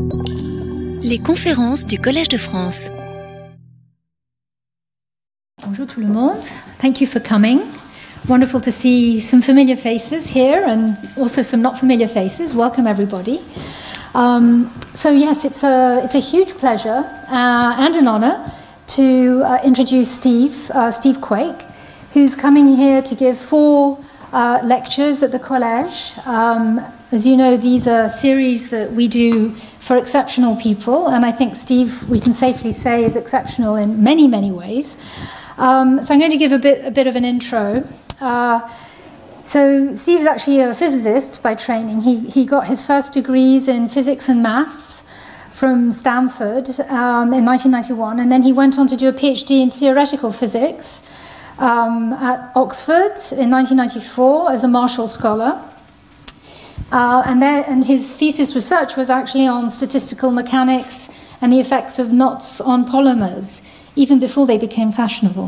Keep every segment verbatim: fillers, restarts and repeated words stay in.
Les conférences du Collège de France. Bonjour tout le monde. Thank you for coming. Wonderful to see some familiar faces here and also some not familiar faces. Welcome everybody. Um, so yes, it's a it's a huge pleasure uh, and an honor to uh, introduce Steve uh, Steve Quake, who's coming here to give four uh, lectures at the Collège. Um, as you know, these are series that we do for exceptional people, and I think Steve, we can safely say, is exceptional in many, many ways. Um, so I'm going to give a bit, a bit of an intro. Uh, so Steve's actually a physicist by training. He, he got his first degrees in physics and maths from Stanford um, in nineteen ninety-one, and then he went on to do a PhD in theoretical physics um, at Oxford in nineteen ninety-four as a Marshall Scholar. Uh, and, there, and his thesis research was actually on statistical mechanics and the effects of knots on polymers, even before they became fashionable.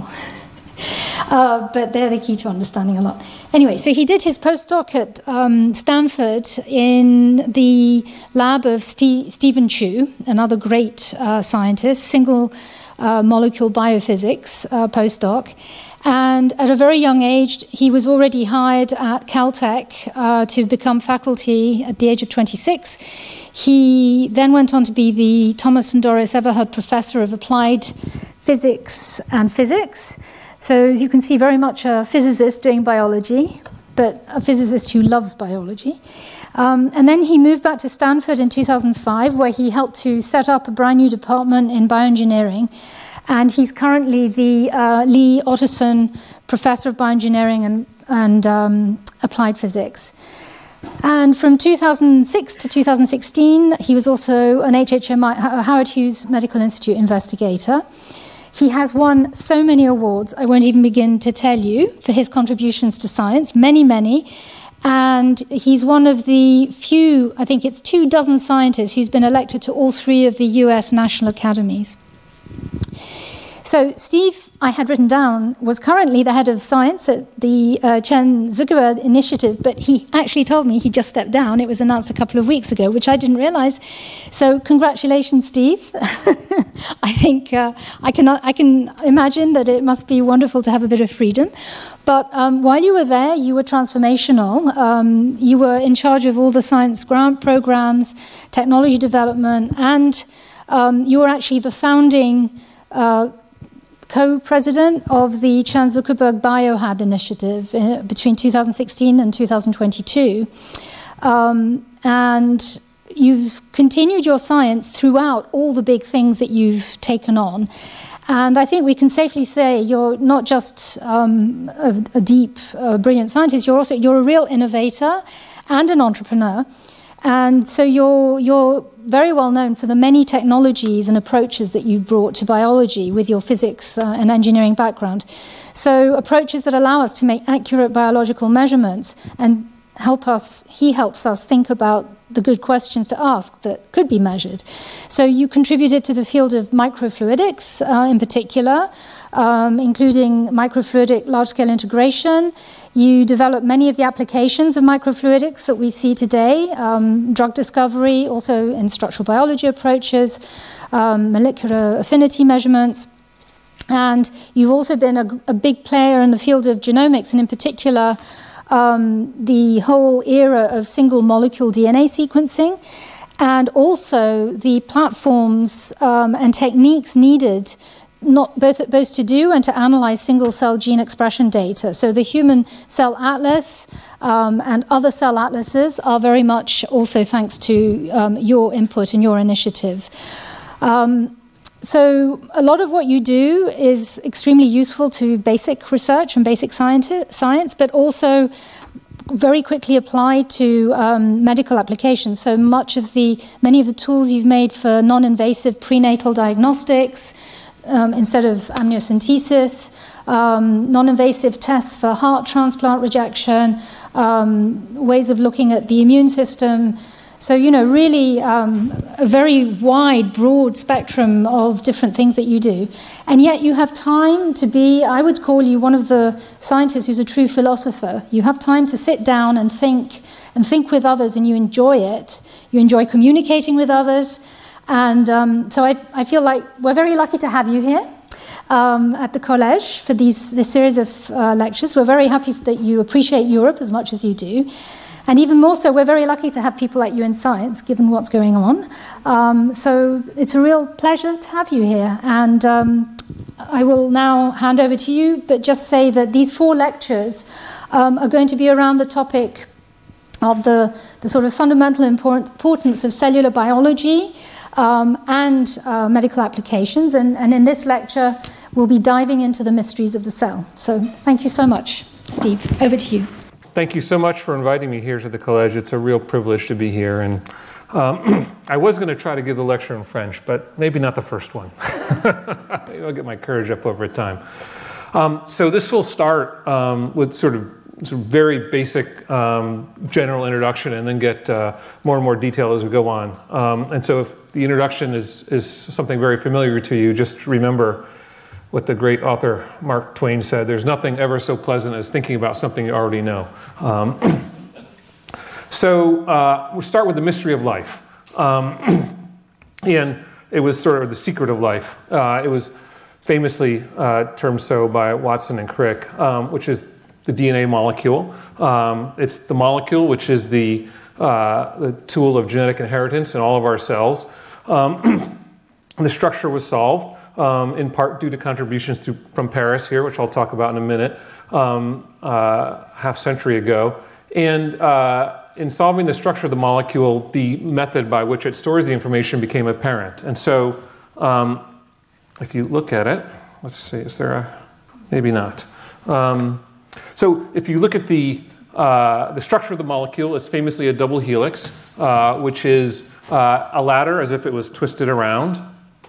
uh, but they're the key to understanding a lot. Anyway, so he did his postdoc at um, Stanford in the lab of Ste- Stephen Chu, another great uh, scientist, single uh, molecule biophysics uh, postdoc. And at a very young age, he was already hired at Caltech uh, to become faculty at the age of twenty-six. He then went on to be the Thomas and Doris Everhard Professor of Applied Physics and Physics. So as you can see, very much a physicist doing biology, but a physicist who loves biology. Um, and then he moved back to Stanford in two thousand five, where he helped to set up a brand new department in bioengineering. And he's currently the uh, Lee Otteson Professor of Bioengineering and, and um, Applied Physics. And from two thousand six to two thousand sixteen, he was also an H H M I, Howard Hughes Medical Institute investigator. He has won so many awards, I won't even begin to tell you, for his contributions to science, many, many. And he's one of the few, I think it's two dozen scientists who's been elected to all three of the U S National Academies. So Steve, I had written down, was currently the head of science at the uh, Chan Zuckerberg Initiative, but he actually told me he just stepped down. It was announced a couple of weeks ago, which I didn't realize. So congratulations, Steve. I think uh, I can I can imagine that it must be wonderful to have a bit of freedom. But um, while you were there, you were transformational. Um, you were in charge of all the science grant programs, technology development, and um, you were actually the founding uh, co-president of the Chan Zuckerberg BioHab initiative uh, between two thousand sixteen and two thousand twenty-two. Um, and you've continued your science throughout all the big things that you've taken on. And I think we can safely say you're not just um, a, a deep, uh, brilliant scientist, you're also you're a real innovator and an entrepreneur. And so you're you're very well known for the many technologies and approaches that you've brought to biology with your physics uh, and engineering background. So approaches that allow us to make accurate biological measurements and help us, he helps us think about the good questions to ask that could be measured. So you contributed to the field of microfluidics uh, in particular, um, including microfluidic large-scale integration. You developed many of the applications of microfluidics that we see today, um, drug discovery, also in structural biology approaches, um, molecular affinity measurements. And you've also been a, a big player in the field of genomics, and in particular, Um, the whole era of single molecule D N A sequencing, and also the platforms um, and techniques needed not both, both to do and to analyze single cell gene expression data. So the Human Cell Atlas um, and other cell atlases are very much also thanks to um, your input and your initiative. Um, So a lot of what you do is extremely useful to basic research and basic science, but also very quickly applied to um, medical applications. So much of the, many of the tools you've made for non-invasive prenatal diagnostics, um, instead of amniocentesis, um, non-invasive tests for heart transplant rejection, um, ways of looking at the immune system, So, you know, really um, a very wide, broad spectrum of different things that you do. And yet you have time to be, I would call you one of the scientists who's a true philosopher. You have time to sit down and think, and think with others, and you enjoy it. You enjoy communicating with others. And um, so I, I feel like we're very lucky to have you here um, at the Collège for these, this series of uh, lectures. We're very happy that you appreciate Europe as much as you do. And even more so, we're very lucky to have people like you in science, given what's going on. Um, so it's a real pleasure to have you here. And um, I will now hand over to you, but just say that these four lectures um, are going to be around the topic of the, the sort of fundamental import- importance of cellular biology um, and uh, medical applications. And, and in this lecture, we'll be diving into the mysteries of the cell. So thank you so much, Steve. Over to you. Thank you so much for inviting me here to the Collège. It's a real privilege to be here. And um, I was going to try to give the lecture in French, but maybe not the first one. Maybe I'll get my courage up over time. Um, so this will start um, with sort of, sort of very basic um, general introduction, and then get uh, more and more detail as we go on. Um, and so if the introduction is, is something very familiar to you, just remember what the great author Mark Twain said: there's nothing ever so pleasant as thinking about something you already know. Um, so uh, we'll start with the mystery of life. Um, and it was sort of the secret of life. Uh, it was famously uh, termed so by Watson and Crick, um, which is the D N A molecule. Um, it's the molecule which is the, uh, the tool of genetic inheritance in all of our cells. Um, the structure was solved. Um, in part due to contributions to, from Paris here, which I'll talk about in a minute, um, uh, half century ago. And uh, in solving the structure of the molecule, the method by which it stores the information became apparent. And so um, if you look at it, let's see, is there a, maybe not. Um, so if you look at the, uh, the structure of the molecule, it's famously a double helix, uh, which is uh, a ladder as if it was twisted around.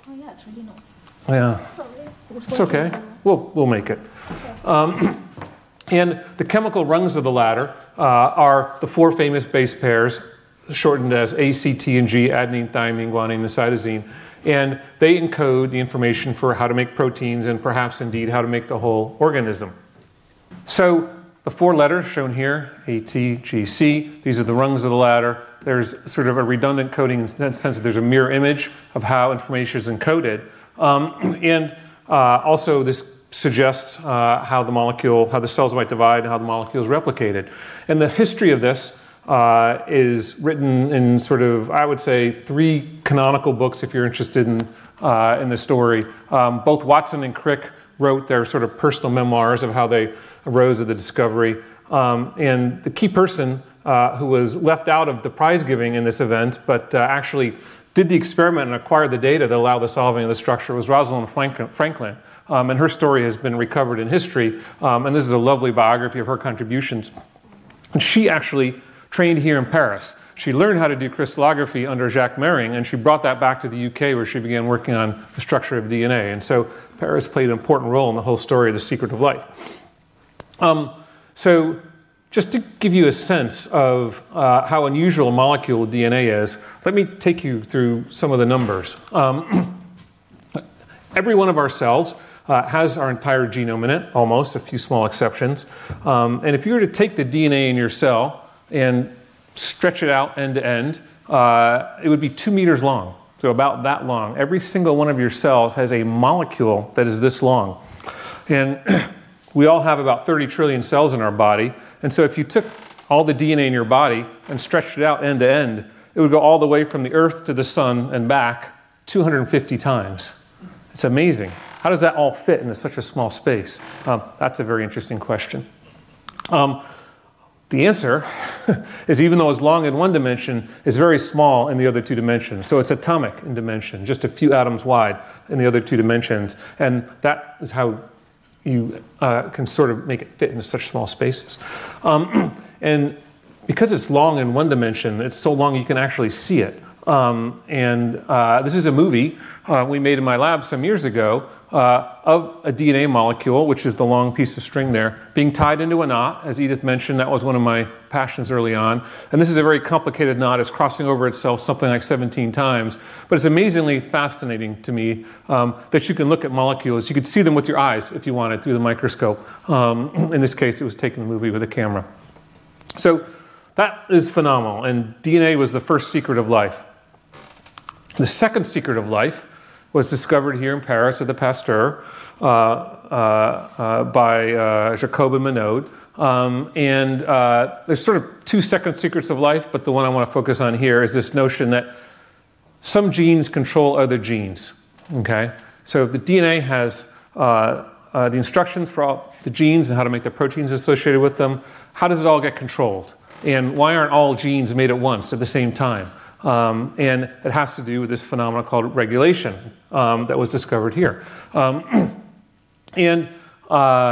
Yeah, it's okay. We'll we'll make it. Um, and the chemical rungs of the ladder uh, are the four famous base pairs, shortened as A, C, T, and G: adenine, thymine, guanine, and cytosine. And they encode the information for how to make proteins, and perhaps indeed how to make the whole organism. So the four letters shown here, A, T, G, C, these are the rungs of the ladder. There's sort of a redundant coding in the sense that there's a mirror image of how information is encoded. Um, and uh, also this suggests uh, how the molecule, how the cells might divide, and how the molecule is replicated. And the history of this uh, is written in sort of, I would say, three canonical books if you're interested in, uh, in the story. Um, both Watson and Crick wrote their sort of personal memoirs of how they arose at the discovery. Um, and the key person uh, who was left out of the prize giving in this event, but uh, actually did the experiment and acquired the data that allowed the solving of the structure, was Rosalind Franklin. Um, and her story has been recovered in history. Um, and this is a lovely biography of her contributions. And she actually trained here in Paris. She learned how to do crystallography under Jacques Mering, and she brought that back to the U K, where she began working on the structure of D N A. And so Paris played an important role in the whole story of the secret of life. Um, so just to give you a sense of uh, how unusual a molecule D N A is, let me take you through some of the numbers. Um, every one of our cells uh, has our entire genome in it, almost, a few small exceptions. Um, and if you were to take the D N A in your cell and stretch it out end to end, uh, it would be two meters long, so about that long. Every single one of your cells has a molecule that is this long. And we all have about thirty trillion cells in our body. And so if you took all the D N A in your body and stretched it out end to end, it would go all the way from the Earth to the sun and back two hundred fifty times. It's amazing. How does that all fit into such a small space? Um, that's a very interesting question. Um, the answer is, even though it's long in one dimension, it's very small in the other two dimensions. So it's atomic in dimension, just a few atoms wide in the other two dimensions. And that is how you uh, can sort of make it fit into such small spaces. Um, and because it's long in one dimension, it's so long you can actually see it. Um, and uh, this is a movie uh, we made in my lab some years ago uh, of a D N A molecule, which is the long piece of string there, being tied into a knot. As Edith mentioned, that was one of my passions early on. And this is a very complicated knot. It's crossing over itself something like seventeen times. But it's amazingly fascinating to me um, that you can look at molecules. You could see them with your eyes if you wanted through the microscope. Um, in this case, it was taking the movie with a camera. So that is phenomenal. And D N A was the first secret of life. The second secret of life was discovered here in Paris at the Pasteur uh, uh, uh, by uh, Jacob and Monod. Um, and uh, there's sort of two second secrets of life, but the one I want to focus on here is this notion that some genes control other genes. Okay, so the D N A has uh, uh, the instructions for all the genes and how to make the proteins associated with them. How does it all get controlled? And why aren't all genes made at once at the same time? Um, and it has to do with this phenomenon called regulation um, that was discovered here. Um, and uh,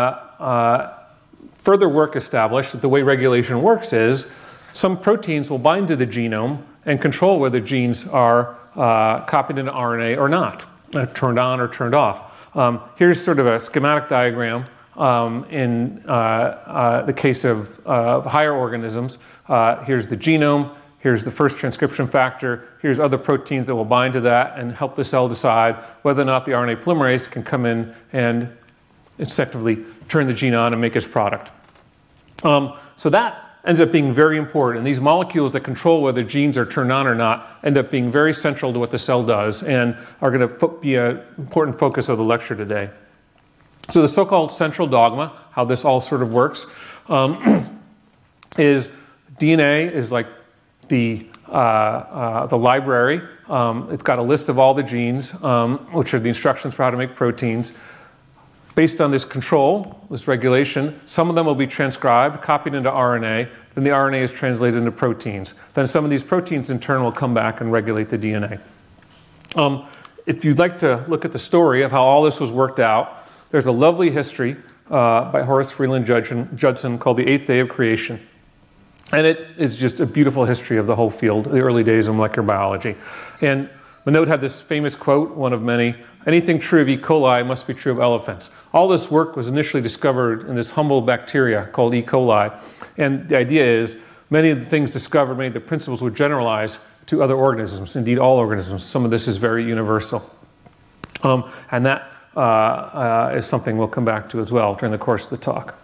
uh, further work established that the way regulation works is some proteins will bind to the genome and control whether genes are uh, copied into R N A or not, uh, turned on or turned off. Um, here's sort of a schematic diagram um, in uh, uh, the case of uh, higher organisms. Uh, here's the genome. Here's the first transcription factor. Here's other proteins that will bind to that and help the cell decide whether or not the R N A polymerase can come in and effectively turn the gene on and make its product. Um, so that ends up being very important. And these molecules that control whether genes are turned on or not end up being very central to what the cell does and are going to fo- be an important focus of the lecture today. So the so-called central dogma, how this all sort of works, um, is D N A is like the uh, uh, the library. Um, it's got a list of all the genes, um, which are the instructions for how to make proteins. Based on this control, this regulation, some of them will be transcribed, copied into R N A. Then the R N A is translated into proteins. Then some of these proteins in turn will come back and regulate the D N A. Um, if you'd like to look at the story of how all this was worked out, there's a lovely history uh, by Horace Freeland Judson called The Eighth Day of Creation. And it is just a beautiful history of the whole field, the early days of molecular biology. And Monod had this famous quote, one of many, anything true of E. coli must be true of elephants. All this work was initially discovered in this humble bacteria called E. coli. And the idea is many of the things discovered, many of the principles would generalize to other organisms, indeed all organisms. Some of this is very universal. Um, and that uh, uh, is something we'll come back to as well during the course of the talk.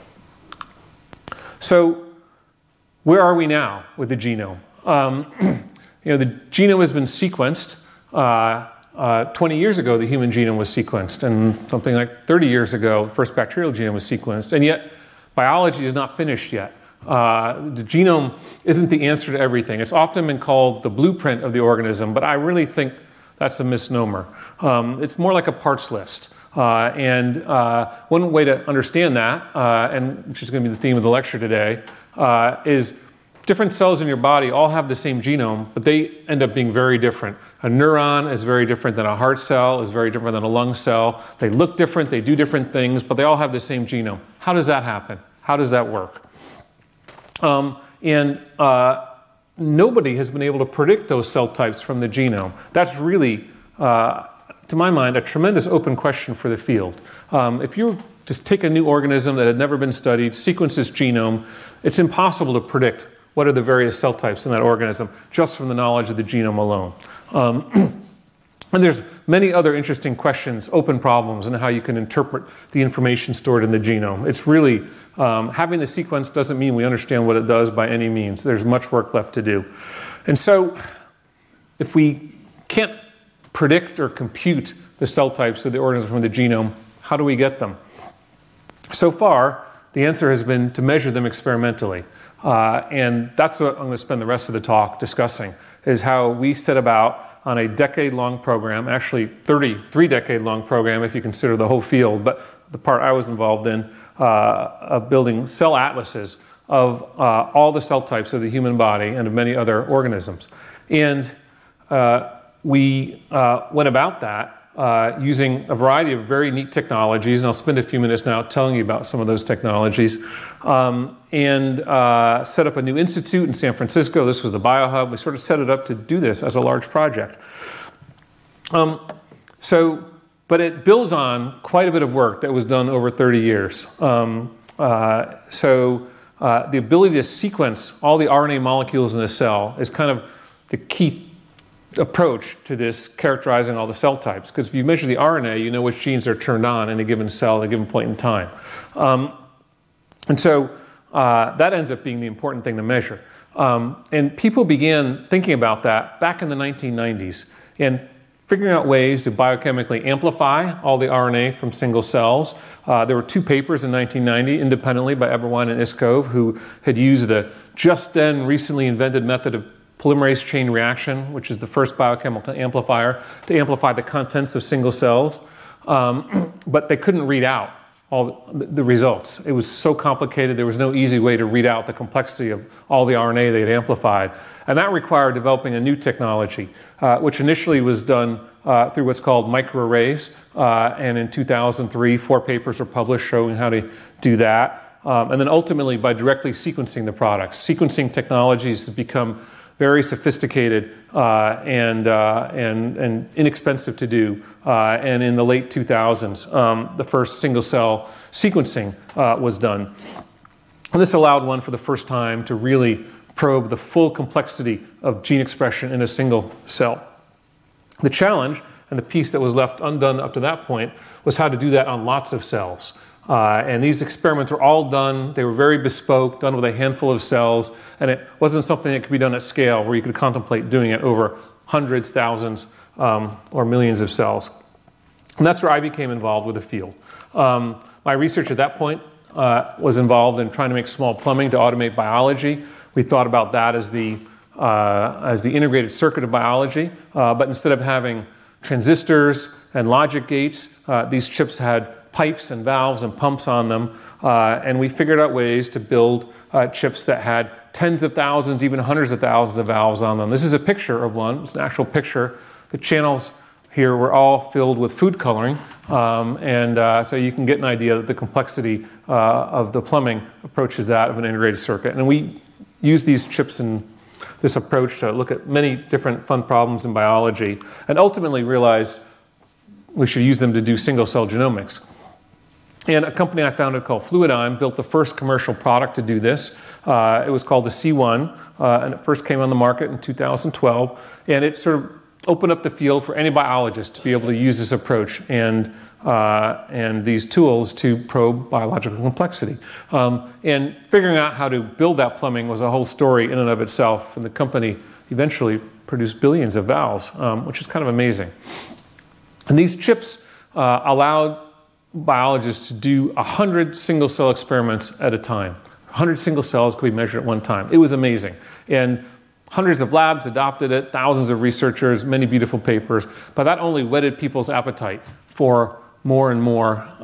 So, where are we now with the genome? Um, you know, the genome has been sequenced. Uh, uh, twenty years ago, the human genome was sequenced, and something like thirty years ago, the first bacterial genome was sequenced. And yet, biology is not finished yet. Uh, the genome isn't the answer to everything. It's often been called the blueprint of the organism, but I really think that's a misnomer. Um, it's more like a parts list. Uh, and uh, one way to understand that, uh, and which is going to be the theme of the lecture today, uh, is different cells in your body all have the same genome, but they end up being very different. A neuron is very different than a heart cell, is very different than a lung cell. They look different, they do different things, but they all have the same genome. How does that happen? How does that work? Um, and uh, nobody has been able to predict those cell types from the genome. That's really, uh, to my mind, a tremendous open question for the field. Um, if you just take a new organism that had never been studied, sequence its genome, it's impossible to predict what are the various cell types in that organism just from the knowledge of the genome alone. Um, and there's many other interesting questions, open problems, in how you can interpret the information stored in the genome. It's really, um, having the sequence doesn't mean we understand what it does by any means. There's much work left to do. And so if we can't predict or compute the cell types of the organism from the genome, how do we get them? So far, the answer has been to measure them experimentally. Uh, and that's what I'm going to spend the rest of the talk discussing, is how we set about on a decade-long program, actually thirty-three decade-long program if you consider the whole field, but the part I was involved in, uh, of building cell atlases of uh, all the cell types of the human body and of many other organisms. And uh, we uh, went about that uh, using a variety of very neat technologies, and I'll spend a few minutes now telling you about some of those technologies, um, and uh, set up a new institute in San Francisco. This was the BioHub. We sort of set it up to do this as a large project. Um, so, but it builds on quite a bit of work that was done over thirty years. Um, uh, so uh, the ability to sequence all the R N A molecules in a cell is kind of the key approach to this characterizing all the cell types. Because if you measure the R N A, you know which genes are turned on in a given cell at a given point in time. Um, and so uh, that ends up being the important thing to measure. Um, and people began thinking about that back in the nineteen nineties and figuring out ways to biochemically amplify all the R N A from single cells. Uh, there were two papers in nineteen ninety independently by Eberwein and Iskov who had used the just then recently invented method of polymerase chain reaction, which is the first biochemical amplifier, to amplify the contents of single cells. Um, but they couldn't read out all the, the results. It was so complicated, there was no easy way to read out the complexity of all the R N A they had amplified. And that required developing a new technology, uh, which initially was done uh, through what's called microarrays. Uh, and in two thousand three, four papers were published showing how to do that. Um, and then ultimately by directly sequencing the products. Sequencing technologies have become very sophisticated uh, and, uh, and, and inexpensive to do. Uh, and in the late two thousands, um, the first single-cell sequencing uh, was done. And this allowed one for the first time to really probe the full complexity of gene expression in a single cell. The challenge, and the piece that was left undone up to that point, was how to do that on lots of cells. Uh, and these experiments were all done, they were very bespoke, done with a handful of cells, and it wasn't something that could be done at scale where you could contemplate doing it over hundreds, thousands, um, or millions of cells. And that's where I became involved with the field. Um, my research at that point uh, was involved in trying to make small plumbing to automate biology. We thought about that as the, uh, as the integrated circuit of biology, uh, but instead of having transistors and logic gates, uh, these chips had pipes and valves and pumps on them, uh, and we figured out ways to build uh, chips that had tens of thousands, even hundreds of thousands of valves on them. This is a picture of one. It's an actual picture. The channels here were all filled with food coloring, um, and uh, so you can get an idea that the complexity uh, of the plumbing approaches that of an integrated circuit. And we use these chips in this approach to look at many different fun problems in biology, and ultimately realized we should use them to do single-cell genomics. And a company I founded called Fluidigm built the first commercial product to do this. Uh, it was called the C one, uh, and it first came on the market in two thousand twelve. And it sort of opened up the field for any biologist to be able to use this approach and, uh, and these tools to probe biological complexity. Um, and figuring out how to build that plumbing was a whole story in and of itself. And the company eventually produced billions of valves, um, which is kind of amazing. And these chips uh, allowed biologists to do one hundred single-cell experiments at a time. one hundred single cells could be measured at one time. It was amazing. And hundreds of labs adopted it, thousands of researchers, many beautiful papers. But that only whetted people's appetite for more and more uh, uh,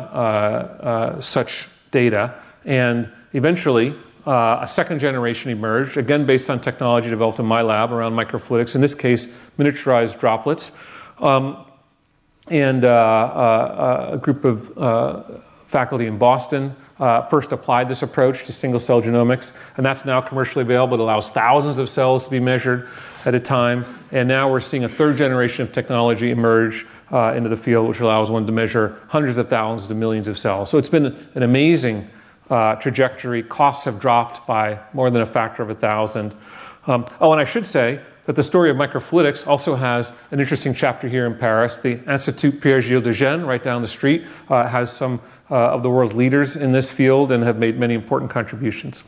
uh, such data. And eventually, uh, a second generation emerged, again based on technology developed in my lab around microfluidics, in this case, miniaturized droplets. Um, And uh, uh, a group of uh, faculty in Boston uh, first applied this approach to single-cell genomics, and that's now commercially available. It allows thousands of cells to be measured at a time, and now we're seeing a third generation of technology emerge uh, into the field, which allows one to measure hundreds of thousands to millions of cells. So it's been an amazing uh, trajectory. Costs have dropped by more than a factor of a thousand. Um, oh, and I should say that the story of microfluidics also has an interesting chapter here in Paris. The Institut Pierre-Gilles de Gennes, right down the street, uh, has some uh, of the world's leaders in this field and have made many important contributions.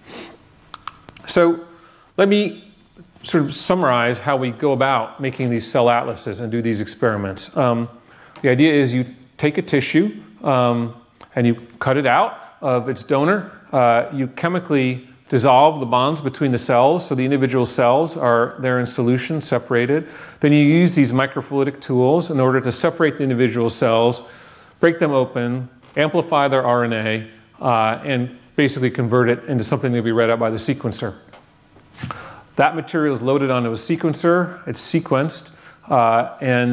So let me sort of summarize how we go about making these cell atlases and do these experiments. Um, the idea is you take a tissue um, and you cut it out of its donor. Uh, you chemically dissolve the bonds between the cells, so the individual cells are there in solution, separated. Then you use these microfluidic tools in order to separate the individual cells, break them open, amplify their R N A, uh, and basically convert it into something that will be read out by the sequencer. That material is loaded onto a sequencer, it's sequenced, uh, and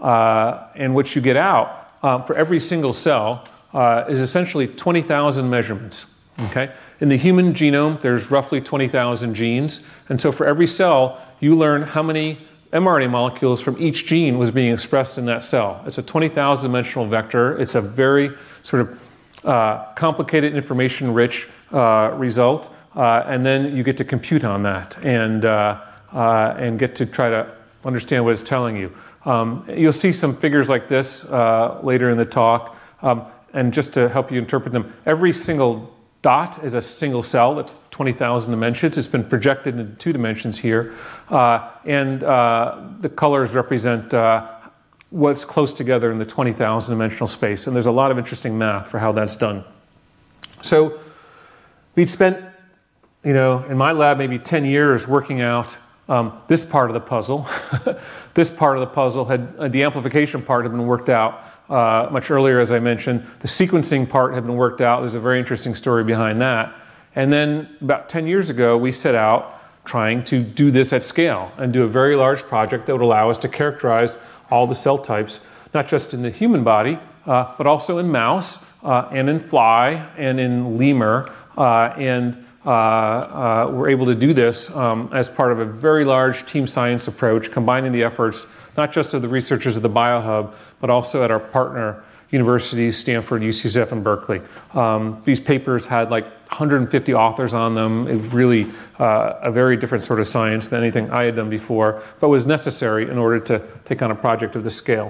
uh, and what you get out um, for every single cell uh, is essentially twenty thousand measurements. Okay? In the human genome, there's roughly twenty thousand genes, and so for every cell, you learn how many mRNA molecules from each gene was being expressed in that cell. It's a twenty thousand dimensional vector. It's a very sort of uh, complicated, information-rich uh, result, uh, and then you get to compute on that and, uh, uh, and get to try to understand what it's telling you. Um, you'll see some figures like this uh, later in the talk, um, and just to help you interpret them, every single dot is a single cell. That's twenty thousand dimensions. It's been projected in two dimensions here. Uh, and uh, the colors represent uh, what's close together in the twenty thousand dimensional space. And there's a lot of interesting math for how that's done. So we'd spent, you know, in my lab maybe ten years working out um, this part of the puzzle. This part of the puzzle had, uh, the amplification part had been worked out Uh, much earlier, as I mentioned. The sequencing part had been worked out. There's a very interesting story behind that. And then about ten years ago, we set out trying to do this at scale and do a very large project that would allow us to characterize all the cell types, not just in the human body, uh, but also in mouse uh, and in fly and in lemur. Uh, and uh, uh, we're able to do this um, as part of a very large team science approach, combining the efforts not just of the researchers at the BioHub, but also at our partner universities, Stanford, U C S F, and Berkeley. Um, these papers had like one hundred fifty authors on them. It was really uh, a very different sort of science than anything I had done before, but was necessary in order to take on a project of this scale.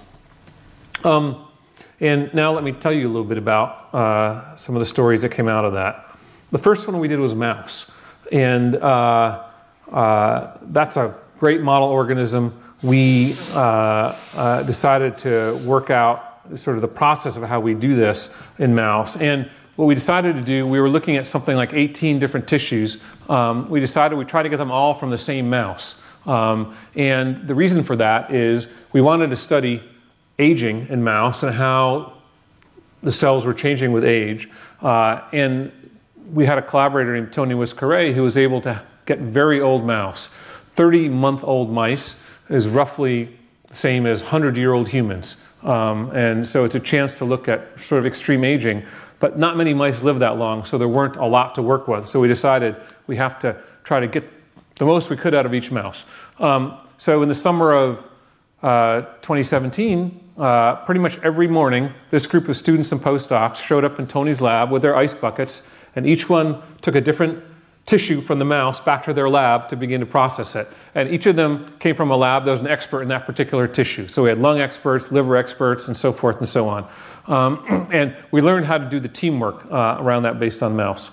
Um, and now let me tell you a little bit about uh, some of the stories that came out of that. The first one we did was mouse. And uh, uh, that's a great model organism. We uh, uh, decided to work out sort of the process of how we do this in mouse. And what we decided to do, we were looking at something like eighteen different tissues. Um, we decided we'd try to get them all from the same mouse. Um, and the reason for that is we wanted to study aging in mouse and how the cells were changing with age. Uh, and we had a collaborator named Tony Wiskare who was able to get very old mouse, thirty-month-old mice, is roughly the same as hundred-year-old humans. Um, and so it's a chance to look at sort of extreme aging, but not many mice live that long, so there weren't a lot to work with. So we decided we have to try to get the most we could out of each mouse. Um, so in the summer of uh, twenty seventeen, uh, pretty much every morning, this group of students and postdocs showed up in Tony's lab with their ice buckets, and each one took a different tissue from the mouse back to their lab to begin to process it. And each of them came from a lab that was an expert in that particular tissue. So we had lung experts, liver experts, and so forth and so on. Um, and we learned how to do the teamwork uh, around that based on mouse.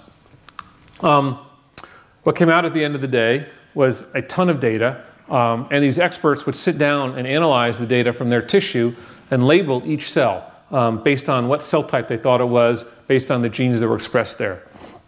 Um, what came out at the end of the day was a ton of data. Um, and these experts would sit down and analyze the data from their tissue and label each cell um, based on what cell type they thought it was, based on the genes that were expressed there.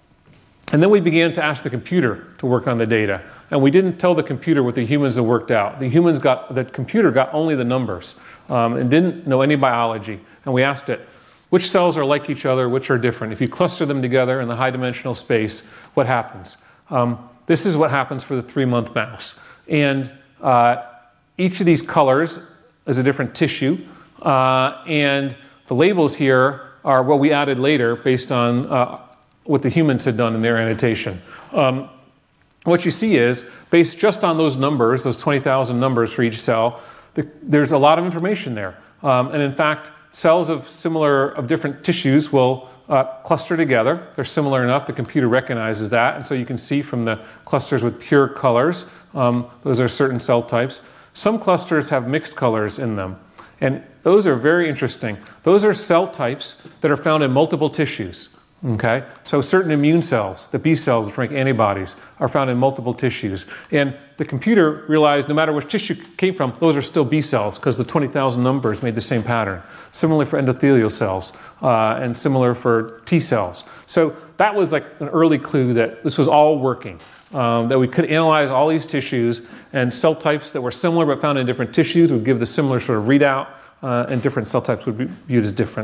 And then we began to ask the computer to work on the data. And we didn't tell the computer what the humans had worked out. The humans got, the computer got only the numbers um, and didn't know any biology. And we asked it, which cells are like each other, which are different? If you cluster them together in the high dimensional space, what happens? Um, this is what happens for the three-month mouse. And uh, each of these colors is a different tissue. Uh, and the labels here are what we added later based on uh, what the humans had done in their annotation. Um, what you see is, based just on those numbers, those twenty thousand numbers for each cell, the, there's a lot of information there. Um, and in fact, cells of similar, of different tissues will uh, cluster together. They're similar enough, the computer recognizes that. And so you can see from the clusters with pure colors, um, those are certain cell types. Some clusters have mixed colors in them. And those are very interesting. Those are cell types that are found in multiple tissues. Okay, so certain immune cells, the B cells which make antibodies, are found in multiple tissues. And the computer realized no matter which tissue came from, those are still B cells because the twenty thousand numbers made the same pattern. Similarly for endothelial cells uh, and similar for T cells. So that was like an early clue that this was all working, um, that we could analyze all these tissues and cell types that were similar but found in different tissues would give the similar sort of readout uh, and different cell types would be viewed as different.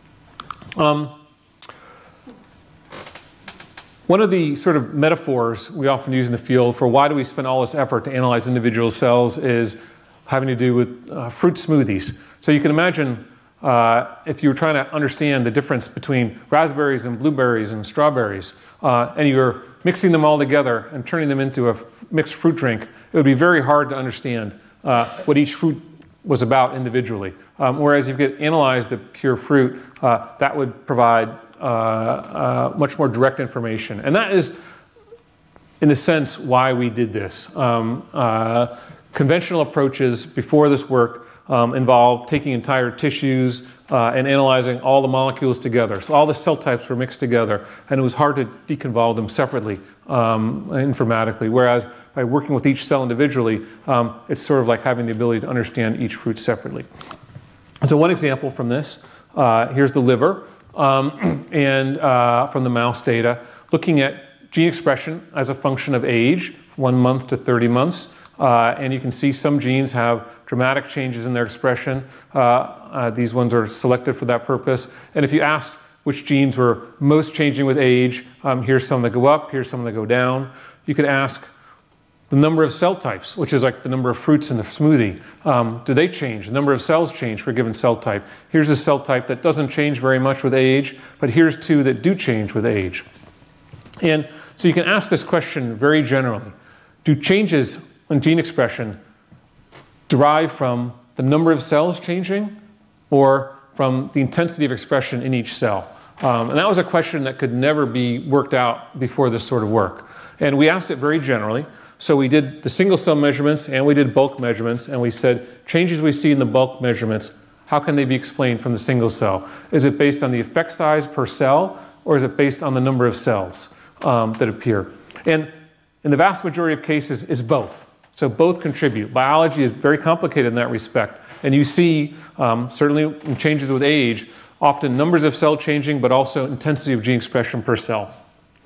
Um, One of the sort of metaphors we often use in the field for why do we spend all this effort to analyze individual cells is having to do with uh, fruit smoothies. So you can imagine uh, if you were trying to understand the difference between raspberries and blueberries and strawberries, uh, and you're mixing them all together and turning them into a f- mixed fruit drink, it would be very hard to understand uh, what each fruit was about individually. Um, whereas if you could analyze the pure fruit, uh, that would provide uh, uh, much more direct information. And that is, in a sense, why we did this. Um, uh, conventional approaches before this work um, involved taking entire tissues uh, and analyzing all the molecules together. So all the cell types were mixed together, and it was hard to deconvolve them separately um, informatically. Whereas by working with each cell individually, um, it's sort of like having the ability to understand each fruit separately. And so one example from this, uh, here's the liver, um, and uh, from the mouse data, looking at gene expression as a function of age, one month to thirty months. Uh, and you can see some genes have dramatic changes in their expression. Uh, uh, these ones are selected for that purpose. And if you asked which genes were most changing with age, um, here's some that go up, here's some that go down. You could ask the number of cell types, which is like the number of fruits in the smoothie. Um, do they change? The number of cells change for a given cell type. Here's a cell type that doesn't change very much with age, but here's two that do change with age. And so you can ask this question very generally. Do changes in gene expression derive from the number of cells changing or from the intensity of expression in each cell? Um, and that was a question that could never be worked out before this sort of work. And we asked it very generally. So we did the single cell measurements and we did bulk measurements, and we said changes we see in the bulk measurements, how can they be explained from the single cell? Is it based on the effect size per cell, or is it based on the number of cells um, that appear? And in the vast majority of cases, it's both. So both contribute. Biology is very complicated in that respect. And you see, um, certainly in changes with age, often numbers of cell changing, but also intensity of gene expression per cell.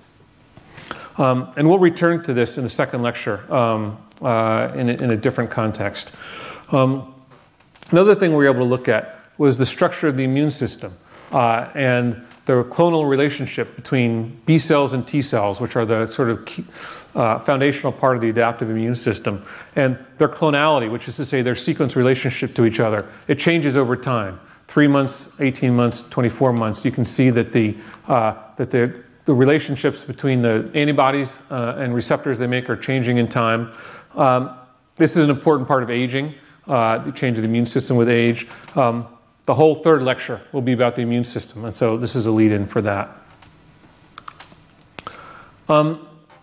Um, and we'll return to this in the second lecture um, uh, in, a, in a different context. Um, another thing we were able to look at was the structure of the immune system uh, and the clonal relationship between B cells and T cells, which are the sort of key, uh, foundational part of the adaptive immune system, and their clonality, which is to say their sequence relationship to each other. It changes over time. Three months, eighteen months, twenty-four months. You can see that the uh, that the the relationships between the antibodies uh, and receptors they make are changing in time. Um, this is an important part of aging, uh, the change of the immune system with age. Um, the whole third lecture will be about the immune system, and so this is a lead-in for that. Um,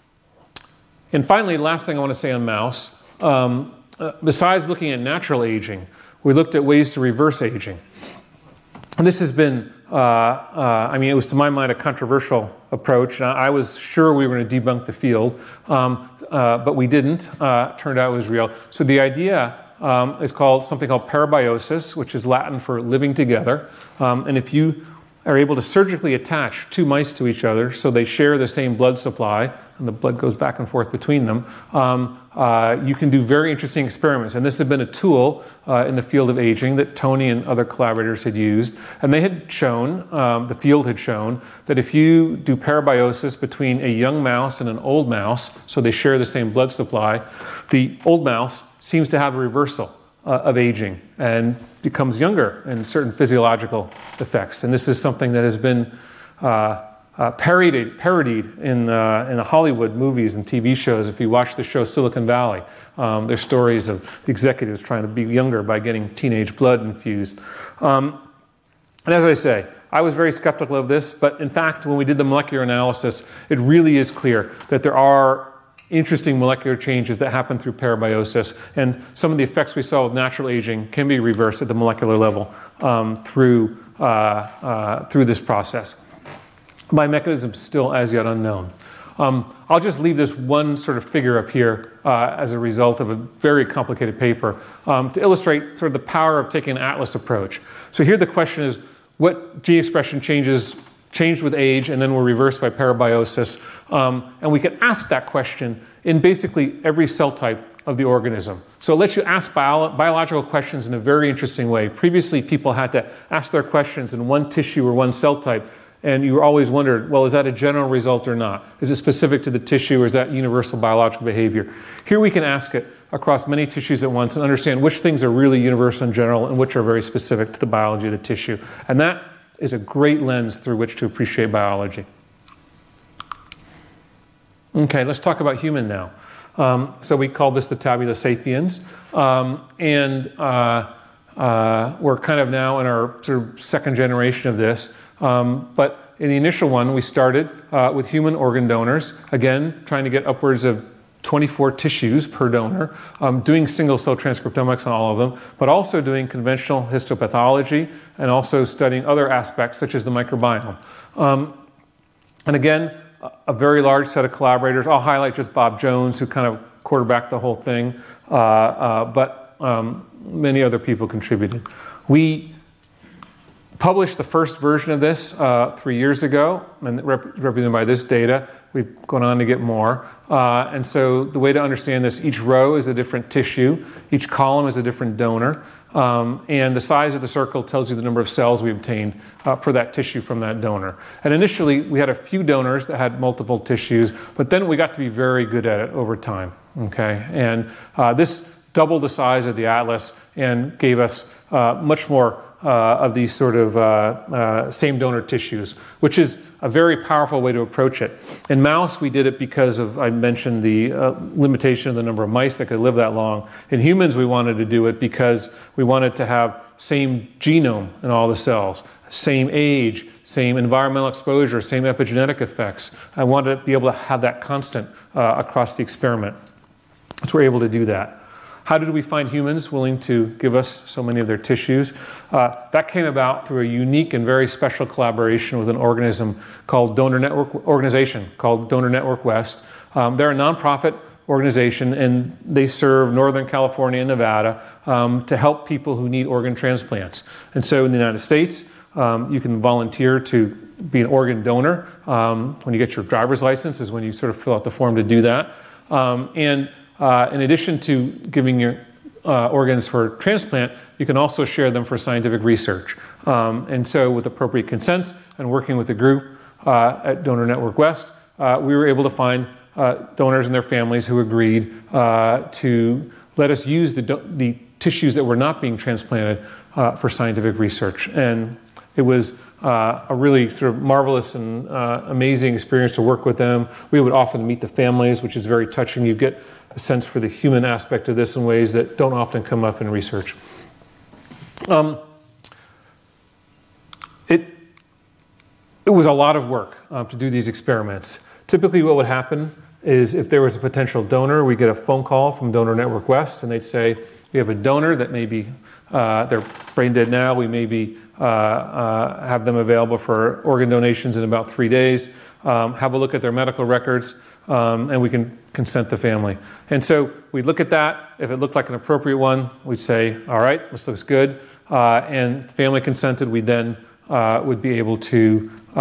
and finally, the last thing I want to say on mouse, um, uh, besides looking at natural aging, we looked at ways to reverse aging. And this has been Uh, uh, I mean, it was to my mind a controversial approach. I, I was sure we were going to debunk the field, um, uh, but we didn't. Uh, turned out it was real. So the idea um, is called something called parabiosis, which is Latin for living together. Um, and if you are able to surgically attach two mice to each other so they share the same blood supply, and the blood goes back and forth between them, um, uh, you can do very interesting experiments. And this had been a tool uh, in the field of aging that Tony and other collaborators had used. And they had shown, um, the field had shown, that if you do parabiosis between a young mouse and an old mouse, so they share the same blood supply, the old mouse seems to have a reversal uh, of aging and becomes younger in certain physiological effects. And this is something that has been uh, Uh, parodied, parodied in, uh, in the Hollywood movies and T V shows. If you watch the show Silicon Valley, um, there's stories of the executives trying to be younger by getting teenage blood infused. Um, and as I say, I was very skeptical of this, but in fact, when we did the molecular analysis, it really is clear that there are interesting molecular changes that happen through parabiosis, and some of the effects we saw with natural aging can be reversed at the molecular level um, through, uh, uh, through this process. By mechanism still as yet unknown. Um, I'll just leave this one sort of figure up here uh, as a result of a very complicated paper um, to illustrate sort of the power of taking an atlas approach. So here the question is, what gene expression changes changed with age and then were reversed by parabiosis? Um, and we can ask that question in basically every cell type of the organism. So it lets you ask bio- biological questions in a very interesting way. Previously, people had to ask their questions in one tissue or one cell type, and you always wondered, well, is that a general result or not? Is it specific to the tissue, or is that universal biological behavior? Here we can ask it across many tissues at once and understand which things are really universal and general and which are very specific to the biology of the tissue. And that is a great lens through which to appreciate biology. Okay, let's talk about human now. Um, so we call this the tabula sapiens, um, and uh, uh, we're kind of now in our sort of second generation of this. Um, but in the initial one, we started uh, with human organ donors, again, trying to get upwards of twenty-four tissues per donor, um, doing single-cell transcriptomics on all of them, but also doing conventional histopathology and also studying other aspects such as the microbiome. Um, and again, a very large set of collaborators. I'll highlight just Bob Jones, who kind of quarterbacked the whole thing, uh, uh, but um, many other people contributed. We published the first version of this uh, three years ago, and rep- represented by this data. We've gone on to get more. Uh, and so the way to understand this, each row is a different tissue, each column is a different donor, um, and the size of the circle tells you the number of cells we obtained uh, for that tissue from that donor. And initially, we had a few donors that had multiple tissues, but then we got to be very good at it over time, okay? And uh, this doubled the size of the atlas and gave us uh, much more Uh, of these sort of uh, uh, same donor tissues, which is a very powerful way to approach it. In mouse, we did it because of, I mentioned the uh, limitation of the number of mice that could live that long. In humans, we wanted to do it because we wanted to have same genome in all the cells, same age, same environmental exposure, same epigenetic effects. I wanted to be able to have that constant uh, across the experiment. So we're able to do that. How did we find humans willing to give us so many of their tissues? Uh, that came about through a unique and very special collaboration with an organism called Donor Network organization called Donor Network West. Um, they're a nonprofit organization, and they serve Northern California and Nevada um, to help people who need organ transplants. And so in the United States, um, you can volunteer to be an organ donor. Um, when you get your driver's license is when you sort of fill out the form to do that. Um, and Uh, in addition to giving your uh, organs for transplant, you can also share them for scientific research. Um, and so with appropriate consents and working with the group uh, at Donor Network West, uh, we were able to find uh, donors and their families who agreed uh, to let us use the, do- the tissues that were not being transplanted uh, for scientific research. And it was uh, a really sort of marvelous and uh, amazing experience to work with them. We would often meet the families, which is very touching. You get a sense for the human aspect of this in ways that don't often come up in research. Um, it, it was a lot of work um, to do these experiments. Typically what would happen is if there was a potential donor, we get a phone call from Donor Network West, and they'd say, we have a donor that may be, uh, they're brain dead now, we may be, uh, uh, have them available for organ donations in about three days, um, have a look at their medical records, um, and we can consent the family. And so we'd look at that. If it looked like an appropriate one, we'd say, all right, this looks good. Uh, and if the family consented, we then uh, would be able to uh, uh,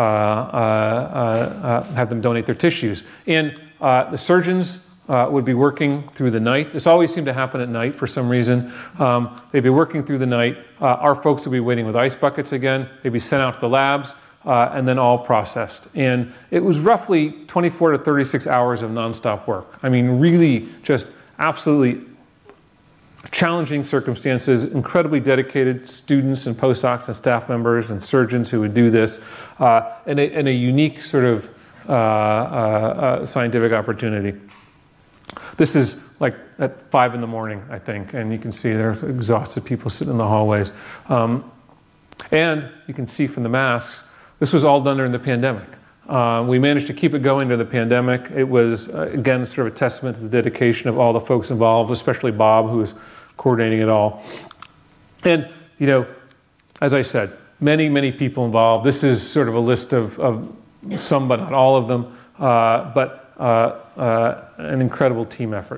uh, have them donate their tissues. And uh, the surgeons uh, would be working through the night. This always seemed to happen at night for some reason. Um, they'd be working through the night. Uh, our folks would be waiting with ice buckets again. They'd be sent out to the labs. Uh, and then all processed. And it was roughly twenty-four to thirty-six hours of nonstop work. I mean, really just absolutely challenging circumstances, incredibly dedicated students and postdocs and staff members and surgeons who would do this, uh, and, a, and a unique sort of uh, uh, uh, scientific opportunity. This is like at five in the morning, I think, and you can see there's exhausted people sitting in the hallways. Um, and you can see from the masks, this was all done during the pandemic. Uh, we managed to keep it going during the pandemic. It was, uh, again, sort of a testament to the dedication of all the folks involved, especially Bob, who was coordinating it all. And, you know, as I said, many, many people involved. This is sort of a list of, of some, but not all of them, uh, but uh, uh, an incredible team effort.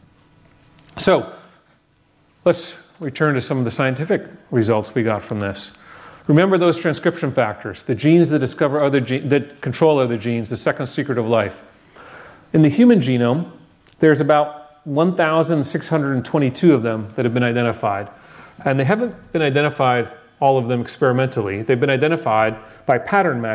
So let's return to some of the scientific results we got from this. Remember those transcription factors, the genes that discover other ge- that control other genes, the second secret of life. In the human genome, there's about one thousand six hundred twenty-two of them that have been identified. And they haven't been identified, all of them experimentally. They've been identified by pattern matching.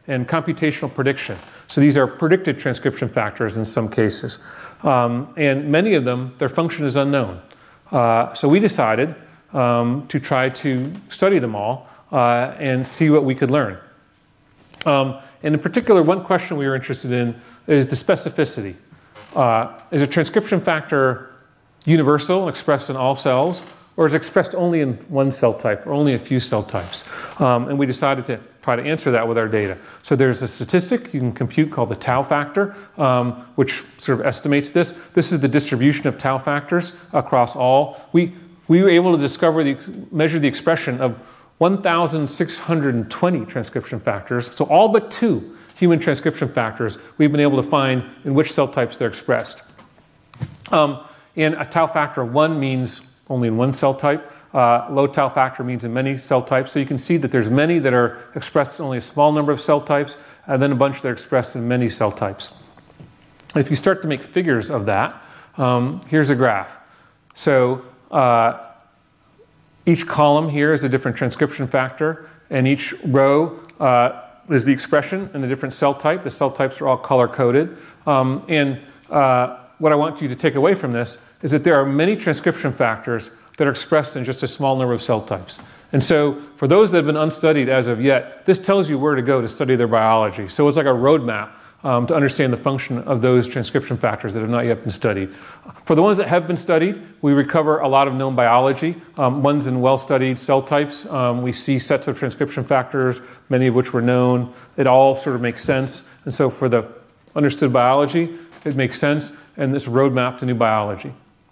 and computational prediction. So these are predicted transcription factors in some cases. Um, and many of them, their function is unknown. Uh, so we decided um, to try to study them all uh, and see what we could learn. Um, and in particular, one question we were interested in is the specificity. Uh, is a transcription factor universal, expressed in all cells, or is it expressed only in one cell type or only a few cell types? Um, and we decided to try to answer that with our data. So there's a statistic you can compute called the tau factor, um, which sort of estimates this. This is the distribution of tau factors across all. We, we were able to discover, the, measure the expression of one thousand six hundred twenty transcription factors, so all but two human transcription factors we've been able to find in which cell types they're expressed. Um, and a tau factor of one means only in one cell type. Uh, low tau factor means in many cell types. So you can see that there's many that are expressed in only a small number of cell types, and then a bunch that are expressed in many cell types. If you start to make figures of that, um, here's a graph. So uh, each column here is a different transcription factor, and each row uh, is the expression in a different cell type. The cell types are all color-coded. Um, and uh, what I want you to take away from this is that there are many transcription factors that are expressed in just a small number of cell types. And so for those that have been unstudied as of yet, this tells you where to go to study their biology. So it's like a roadmap um, to understand the function of those transcription factors that have not yet been studied. For the ones that have been studied, we recover a lot of known biology. Um, ones in well-studied cell types, um, we see sets of transcription factors, many of which were known. It all sort of makes sense. And so for the understood biology, it makes sense, and this roadmap to new biology.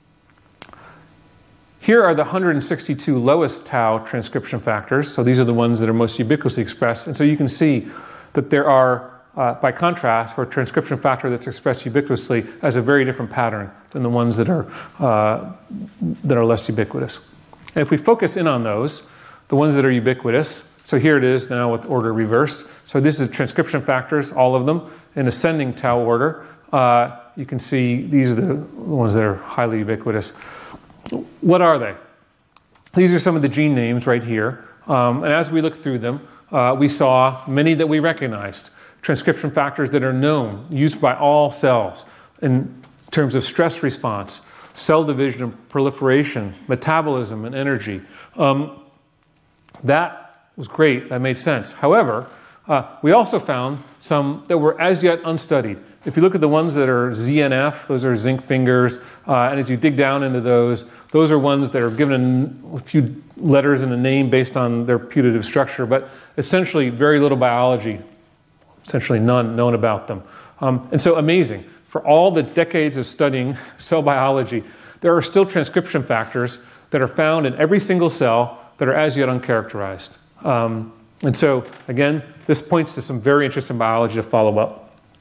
Here are the one hundred sixty-two lowest tau transcription factors. So these are the ones that are most ubiquitously expressed. And so you can see that there are, uh, by contrast, for a transcription factor that's expressed ubiquitously, has a very different pattern than the ones that are, uh, that are less ubiquitous. And if we focus in on those, the ones that are ubiquitous, so here it is now with order reversed. So this is transcription factors, all of them, in ascending tau order. Uh, you can see these are the ones that are highly ubiquitous. What are they? These are some of the gene names right here. Um, and as we looked through them, uh, we saw many that we recognized. Transcription factors that are known, used by all cells in terms of stress response, cell division and proliferation, metabolism and energy. Um, that was great. That made sense. However, uh, we also found some that were as yet unstudied. If you look at the ones that are Z N F, those are zinc fingers, uh, and as you dig down into those, those are ones that are given a few letters in a name based on their putative structure, but essentially very little biology, essentially none known about them. Um, and so amazing, for all the decades of studying cell biology, there are still transcription factors that are found in every single cell that are as yet uncharacterized. Um, and so, again, this points to some very interesting biology to follow up.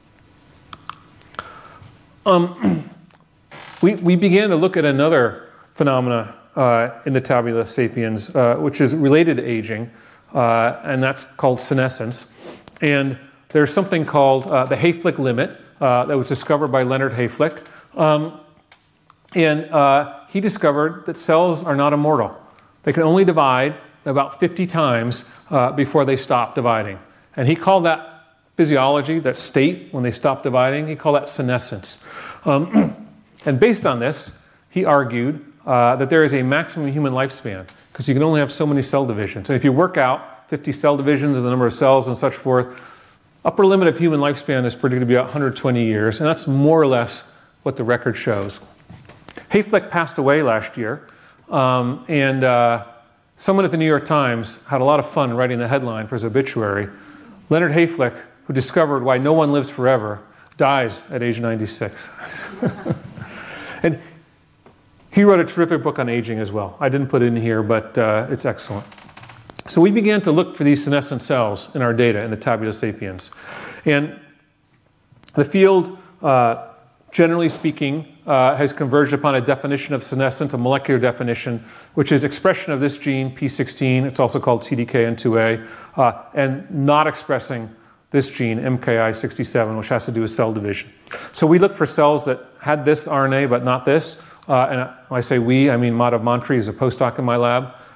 Um, we, we began to look at another phenomena uh, in the tabula sapiens, uh, which is related to aging, uh, and that's called senescence. And there's something called uh, the Hayflick limit uh, that was discovered by Leonard Hayflick. Um, and uh, he discovered that cells are not immortal. They can only divide about fifty times uh, before they stop dividing. And he called that physiology, that state when they stop dividing, he called that senescence. Um, and based on this, he argued uh, that there is a maximum human lifespan because you can only have so many cell divisions. And if you work out fifty cell divisions and the number of cells and such forth, upper limit of human lifespan is predicted to be about one hundred twenty years, and that's more or less what the record shows. Hayflick passed away last year, um, and uh, someone at the New York Times had a lot of fun writing the headline for his obituary. Leonard Hayflick, who discovered why no one lives forever, dies at age ninety-six. And he wrote a terrific book on aging as well. I didn't put it in here, but uh, it's excellent. So we began to look for these senescent cells in our data in the tabula sapiens. And the field, uh, generally speaking, uh, has converged upon a definition of senescence, a molecular definition, which is expression of this gene, P sixteen, it's also called T D K N two A, uh, and not expressing this gene, M K I sixty-seven, which has to do with cell division. So we looked for cells that had this R N A but not this. Uh, and when I say we, I mean Madhav Mantri, who's a postdoc in my lab.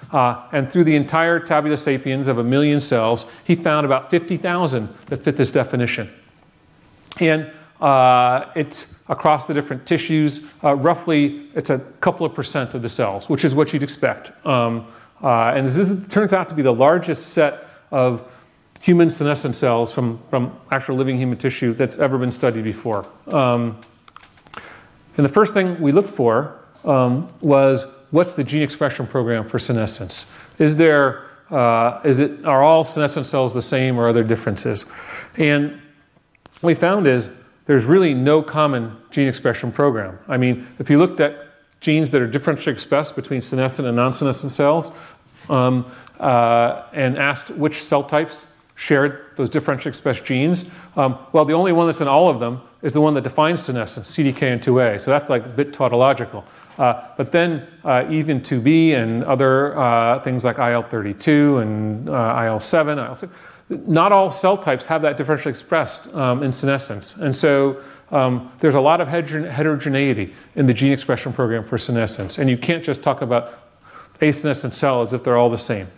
Uh, and through the entire tabula sapiens of a million cells, he found about fifty thousand that fit this definition. And uh, it's across the different tissues, uh, roughly it's a couple of percent of the cells, which is what you'd expect. Um, uh, and this is, turns out to be the largest set of human senescent cells from, from actual living human tissue that's ever been studied before. Um, and the first thing we looked for um, was, what's the gene expression program for senescence? Is there, uh, is it, are all senescent cells the same, or are there differences? And what we found is there's really no common gene expression program. I mean, if you looked at genes that are differentially expressed between senescent and non-senescent cells, um, uh, and asked which cell types shared those differentially expressed genes, um, well, the only one that's in all of them is the one that defines senescence, C D K N two A. So that's like a bit tautological. Uh, but then uh, even two B and other uh, things like I L thirty-two and uh, I L seven, I L six, not all cell types have that differentially expressed um, in senescence. And so um, there's a lot of heterogeneity in the gene expression program for senescence. And you can't just talk about a senescent cell as if they're all the same.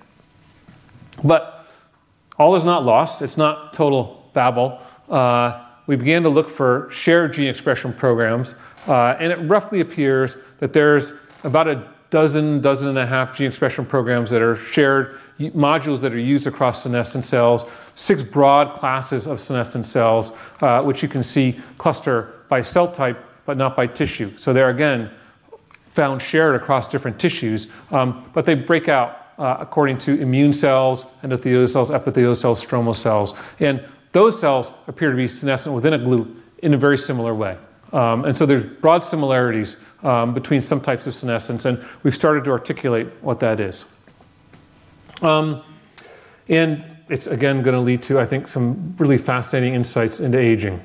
But all is not lost. It's not total babble. Uh, we began to look for shared gene expression programs. Uh, and it roughly appears that there's about a dozen, dozen and a half gene expression programs that are shared, modules that are used across senescent cells, six broad classes of senescent cells, uh, which you can see cluster by cell type, but not by tissue. So they're, again, found shared across different tissues, um, but they break out uh, according to immune cells, endothelial cells, epithelial cells, stromal cells. And those cells appear to be senescent within a GLUT in a very similar way. Um, and so there's broad similarities um, between some types of senescence, and we've started to articulate what that is. Um, and it's, again, going to lead to, I think, some really fascinating insights into aging.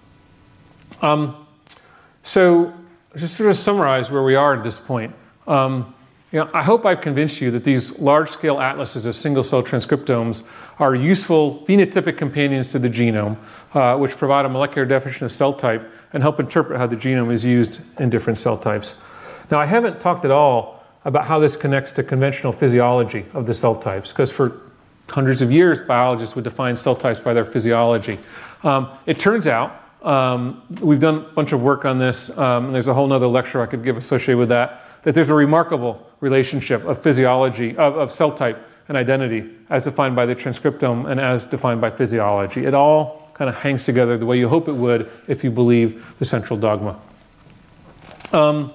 Um, so just sort of summarize where we are at this point. Um, you know, I hope I've convinced you that these large-scale atlases of single-cell transcriptomes are useful phenotypic companions to the genome, uh, which provide a molecular definition of cell type and help interpret how the genome is used in different cell types. Now, I haven't talked at all about how this connects to conventional physiology of the cell types, because for hundreds of years, biologists would define cell types by their physiology. Um, it turns out, um, we've done a bunch of work on this, um, and there's a whole other lecture I could give associated with that, that there's a remarkable relationship of physiology, of, of cell type and identity as defined by the transcriptome and as defined by physiology. It all kind of hangs together the way you hope it would if you believe the central dogma. Um,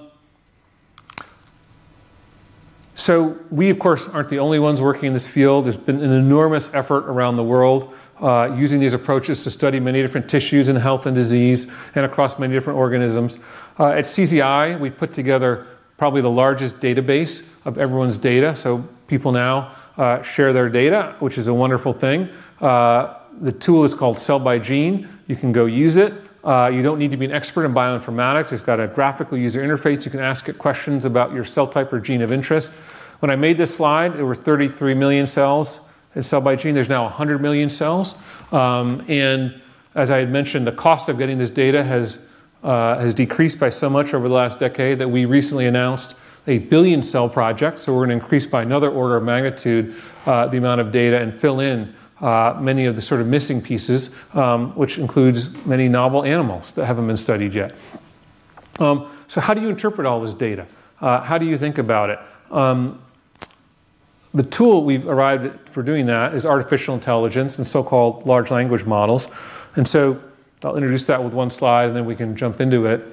so we, of course, aren't the only ones working in this field. There's been an enormous effort around the world uh, using these approaches to study many different tissues in health and disease and across many different organisms. Uh, at C Z I, we put together probably the largest database of everyone's data. So people now uh, share their data, which is a wonderful thing. Uh, the tool is called Cell by Gene. You can go use it. Uh, you don't need to be an expert in bioinformatics. It's got a graphical user interface. You can ask it questions about your cell type or gene of interest. When I made this slide, there were thirty-three million cells in Cell by Gene. There's now one hundred million cells. Um, and as I had mentioned, the cost of getting this data has Uh, has decreased by so much over the last decade that we recently announced a billion cell project. So we're going to increase by another order of magnitude uh, the amount of data and fill in uh, many of the sort of missing pieces, um, which includes many novel animals that haven't been studied yet. Um, so how do you interpret all this data? Uh, how do you think about it? Um, the tool we've arrived at for doing that is artificial intelligence and so-called large language models. And so I'll introduce that with one slide, and then we can jump into it.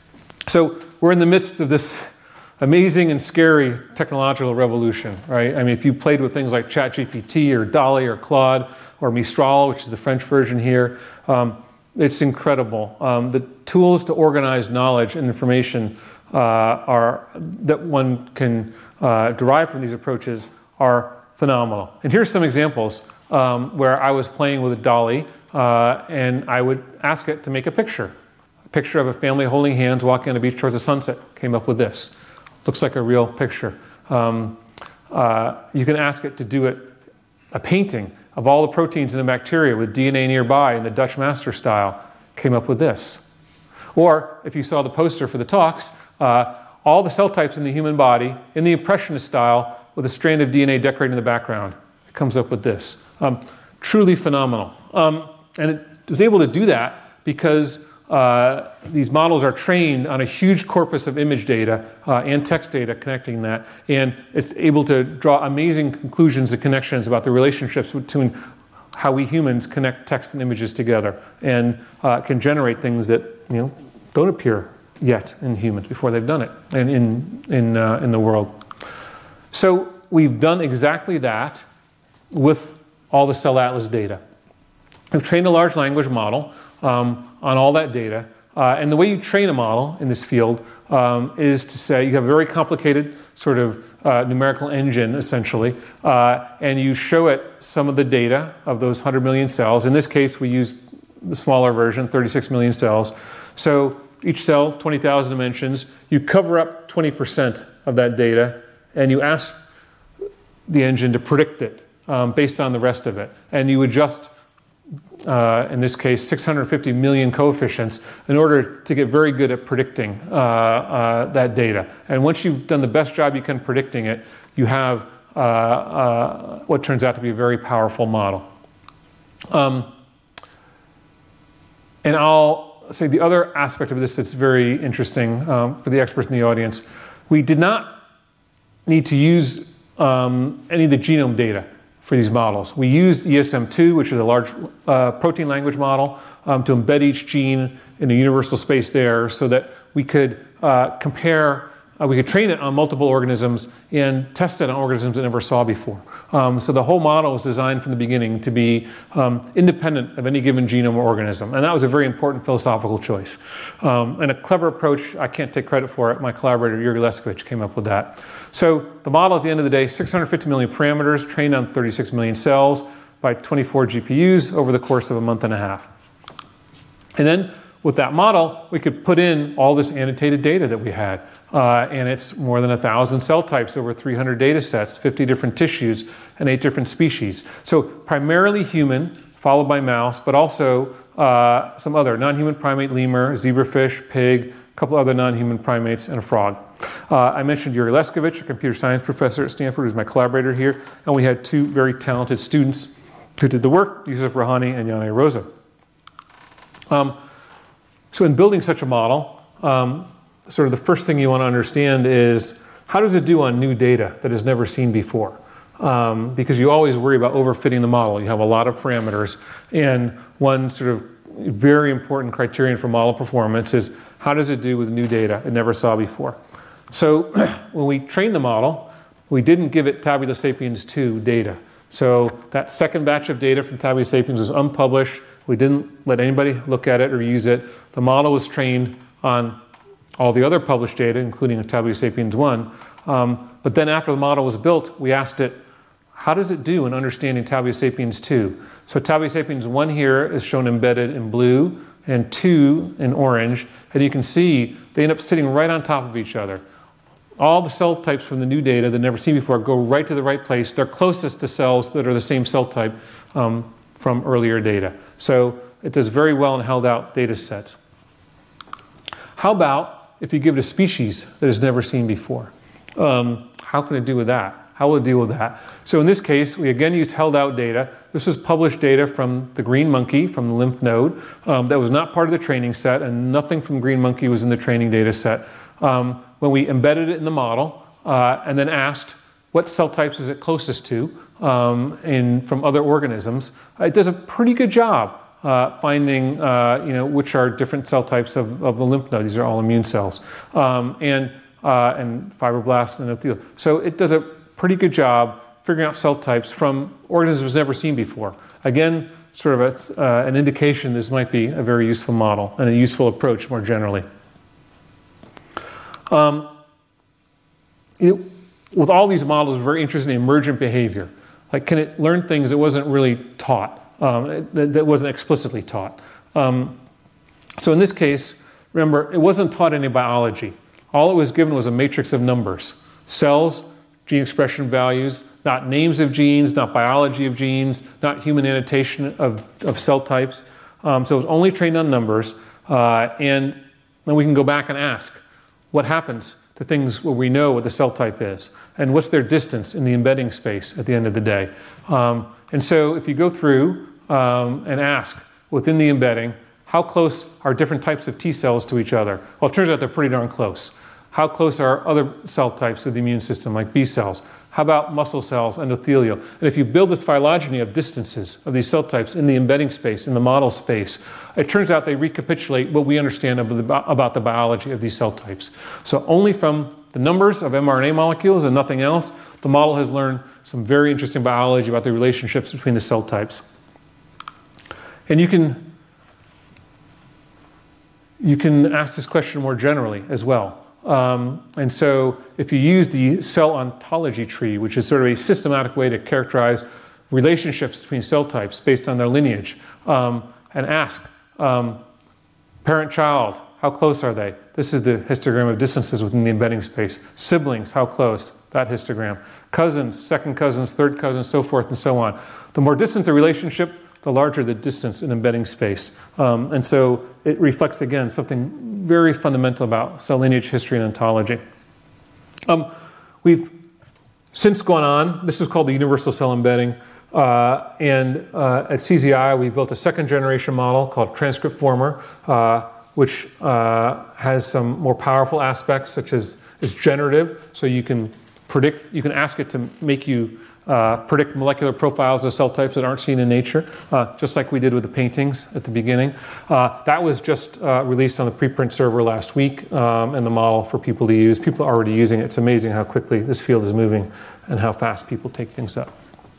So we're in the midst of this amazing and scary technological revolution, right? I mean, if you played with things like ChatGPT or DALL-E or Claude or Mistral, which is the French version here, um, it's incredible. Um, the tools to organize knowledge and information uh, are that one can uh, derive from these approaches are phenomenal. And here's some examples um, where I was playing with a DALL-E. Uh, and I would ask it to make a picture. A picture of a family holding hands walking on the beach towards the sunset. Came up with this. Looks like a real picture. Um, uh, you can ask it to do it, a painting of all the proteins in the bacteria with D N A nearby in the Dutch master style. Came up with this. Or if you saw the poster for the talks, uh, all the cell types in the human body in the impressionist style with a strand of D N A decorating in the background. It comes up with this. Um, truly phenomenal. Um, and it was able to do that because uh, these models are trained on a huge corpus of image data uh, and text data connecting that. And it's able to draw amazing conclusions and connections about the relationships between how we humans connect text and images together, and uh, can generate things that, you know, don't appear yet in humans before they've done it and in, in, uh, in the world. So we've done exactly that with all the Cell Atlas data. We've trained a large language model um, on all that data. Uh, and the way you train a model in this field um, is to say you have a very complicated sort of uh, numerical engine, essentially, uh, and you show it some of the data of those one hundred million cells. In this case, we used the smaller version, thirty-six million cells. So each cell, twenty thousand dimensions. You cover up twenty percent of that data, and you ask the engine to predict it um, based on the rest of it. And you adjust, uh, in this case, six hundred fifty million coefficients in order to get very good at predicting uh, uh, that data. And once you've done the best job you can predicting it, you have uh, uh, what turns out to be a very powerful model. Um, and I'll say the other aspect of this that's very interesting um, for the experts in the audience, we did not need to use um, any of the genome data for these models. We used E S M two, which is a large uh, protein language model, um, to embed each gene in a universal space there so that we could uh, compare, uh, we could train it on multiple organisms and test it on organisms it never saw before. Um, so the whole model was designed from the beginning to be um, independent of any given genome or organism. And that was a very important philosophical choice. Um, and a clever approach, I can't take credit for it, my collaborator Yuri Leskovich came up with that. So the model at the end of the day, six hundred fifty million parameters trained on thirty-six million cells by twenty-four G P Us over the course of a month and a half. And then with that model, we could put in all this annotated data that we had. Uh, and it's more than one thousand cell types over three hundred data sets, fifty different tissues, and eight different species. So primarily human, followed by mouse, but also uh, some other non-human primate, lemur, zebrafish, pig, a couple other non-human primates, and a frog. Uh, I mentioned Yuri Leskovich, a computer science professor at Stanford, who's my collaborator here, and we had two very talented students who did the work, Yusuf Rahani and Yane Rosa. Um, so in building such a model, um, sort of the first thing you want to understand is how does it do on new data that is never seen before? Um, because you always worry about overfitting the model. You have a lot of parameters, and one sort of very important criterion for model performance is how does it do with new data it never saw before? So when we trained the model, we didn't give it Tabula Sapiens two data. So that second batch of data from Tabula Sapiens was unpublished. We didn't let anybody look at it or use it. The model was trained on all the other published data, including Tabula Sapiens one. Um, but then after the model was built, we asked it, how does it do in understanding Tabula Sapiens two? So Tabula Sapiens one here is shown embedded in blue, and two in orange. And you can see they end up sitting right on top of each other. All the cell types from the new data that never seen before go right to the right place. They're closest to cells that are the same cell type um, from earlier data. So it does very well in held out data sets. How about if you give it a species that is never seen before? Um, how can it do with that? How will it deal with that? So in this case, we again used held out data. This was published data from the green monkey, from the lymph node. Um, that was not part of the training set, and nothing from green monkey was in the training data set. Um, when we embedded it in the model uh, and then asked what cell types is it closest to um, in, from other organisms, it does a pretty good job uh, finding uh, you know, which are different cell types of, of the lymph node. These are all immune cells. Um, and, uh, and fibroblasts and endothelial. So it does a pretty good job figuring out cell types from organisms never seen before. Again, sort of a, uh, an indication this might be a very useful model and a useful approach more generally. Um, you know, with all these models, we're very interested in emergent behavior. Like, can it learn things that wasn't really taught, um, that, that wasn't explicitly taught? Um, so in this case, remember, it wasn't taught any biology. All it was given was a matrix of numbers. Cells, gene expression values, not names of genes, not biology of genes, not human annotation of, of cell types. Um, so it was only trained on numbers. Uh, and then we can go back and ask, what happens to things where we know what the cell type is and what's their distance in the embedding space at the end of the day. Um, and so if you go through um, and ask within the embedding, how close are different types of T cells to each other? Well, it turns out they're pretty darn close. How close are other cell types of the immune system, like B cells? How about muscle cells, endothelial? And if you build this phylogeny of distances of these cell types in the embedding space, in the model space, it turns out they recapitulate what we understand about the biology of these cell types. So only from the numbers of mRNA molecules and nothing else, the model has learned some very interesting biology about the relationships between the cell types. And you can, you can ask this question more generally as well. Um, and so if you use the cell ontology tree, which is sort of a systematic way to characterize relationships between cell types based on their lineage, um, and ask um, parent-child, how close are they? This is the histogram of distances within the embedding space. Siblings, how close? That histogram. Cousins, second cousins, third cousins, so forth and so on. The more distant the relationship, the larger the distance in embedding space. Um, and so it reflects, again, something very fundamental about cell lineage history and ontology. Um, we've since gone on, this is called the universal cell embedding, uh, and uh, at C Z I we built a second generation model called Transcriptformer, uh, which uh, has some more powerful aspects, such as it's generative, so you can predict, you can ask it to make you Uh, predict molecular profiles of cell types that aren't seen in nature, uh, just like we did with the paintings at the beginning. Uh, that was just uh, released on the preprint server last week, um, and the model for people to use. People are already using it. It's amazing how quickly this field is moving and how fast people take things up.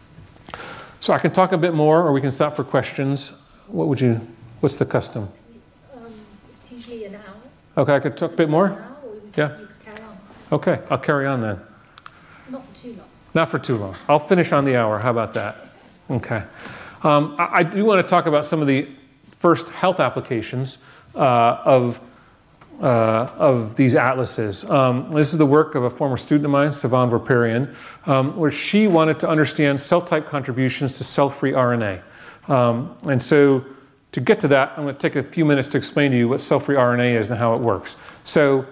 So I can talk a bit more, or we can stop for questions. What would you, what's the custom? Um, it's usually an hour. Okay, I could talk a bit more? An hour, or we can, Yeah. you could carry on. Okay, I'll carry on then. Not for too long. Not for too long. I'll finish on the hour. How about that? Okay. Um, I, I do want to talk about some of the first health applications uh, of, uh, of these atlases. Um, this is the work of a former student of mine, Sivan Verperian, um, where she wanted to understand cell type contributions to cell-free R N A. Um, and so to get to that, I'm going to take a few minutes to explain to you what cell-free R N A is and how it works. So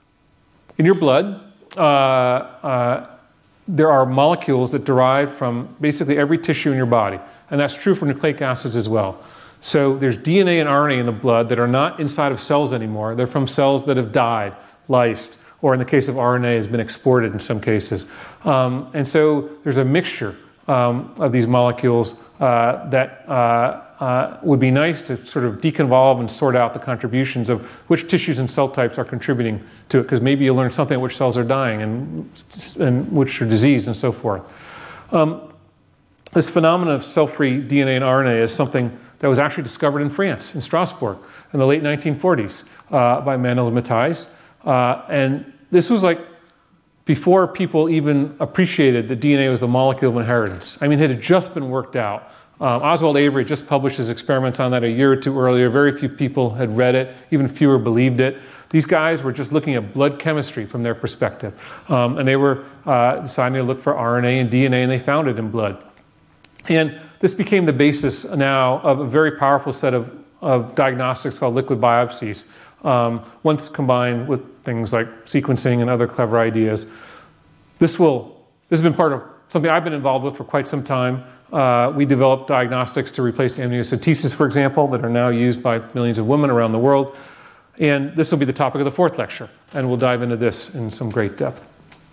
in your blood, uh, uh, there are molecules that derive from basically every tissue in your body. And that's true for nucleic acids as well. So there's D N A and R N A in the blood that are not inside of cells anymore. They're from cells that have died, lysed, or in the case of R N A, has been exported in some cases. Um, and so there's a mixture um, of these molecules uh, that uh, uh, would be nice to sort of deconvolve and sort out the contributions of which tissues and cell types are contributing to it, because maybe you'll learn something which cells are dying and, and which are diseased and so forth. Um, this phenomenon of cell-free D N A and R N A is something that was actually discovered in France, in Strasbourg, in the late nineteen forties uh, by Manuel Matthijs. Uh, and this was like before people even appreciated that D N A was the molecule of inheritance. I mean, it had just been worked out. Um, Oswald Avery just published his experiments on that a year or two earlier. Very few people had read it. Even fewer believed it. These guys were just looking at blood chemistry from their perspective. Um, and they were uh, deciding to look for R N A and D N A, and they found it in blood. And this became the basis now of a very powerful set of, of diagnostics called liquid biopsies, um, once combined with things like sequencing and other clever ideas. This will, this has been part of something I've been involved with for quite some time. Uh, we developed diagnostics to replace amniocentesis, for example, that are now used by millions of women around the world. And this will be the topic of the fourth lecture, and we'll dive into this in some great depth.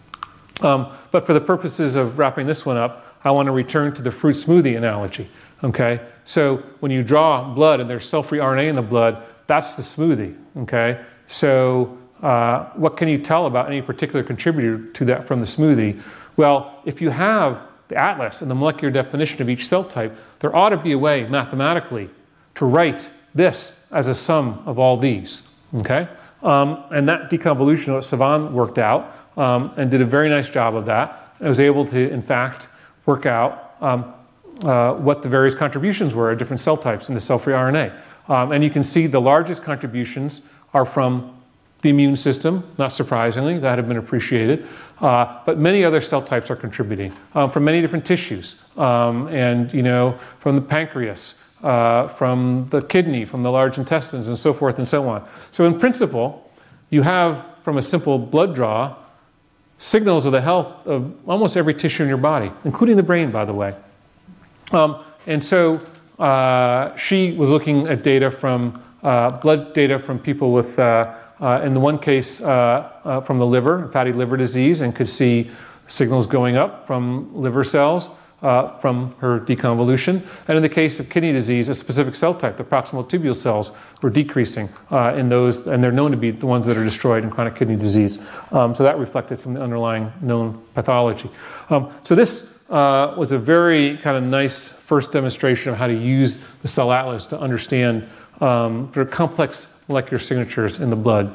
Um, but for the purposes of wrapping this one up, I want to return to the fruit smoothie analogy. Okay, so when you draw blood and there's cell-free R N A in the blood, that's the smoothie. Okay, so uh, what can you tell about any particular contributor to that from the smoothie? Well, if you have the atlas and the molecular definition of each cell type, there ought to be a way mathematically to write this as a sum of all these. Okay, um, and that deconvolution that Sivan worked out um, and did a very nice job of that. And was able to, in fact, work out um, uh, what the various contributions were of different cell types in the cell-free R N A. Um, and you can see the largest contributions are from the immune system, not surprisingly, that had been appreciated. Uh, but many other cell types are contributing um, from many different tissues. Um, and, you know, from the pancreas, uh, from the kidney, from the large intestines, and so forth and so on. So in principle, you have, from a simple blood draw signals of the health of almost every tissue in your body, including the brain, by the way. Um, and so uh, she was looking at data from uh, blood data from people with, uh, uh, in the one case, uh, uh, from the liver, fatty liver disease, and could see signals going up from liver cells uh, from her deconvolution. And in the case of kidney disease, a specific cell type, the proximal tubule cells, were decreasing uh, in those, and they're known to be the ones that are destroyed in chronic kidney disease. Um, so that reflected some of the underlying known pathology. Um, so this uh, was a very kind of nice first demonstration of how to use the cell atlas to understand um, sort of complex molecular signatures in the blood.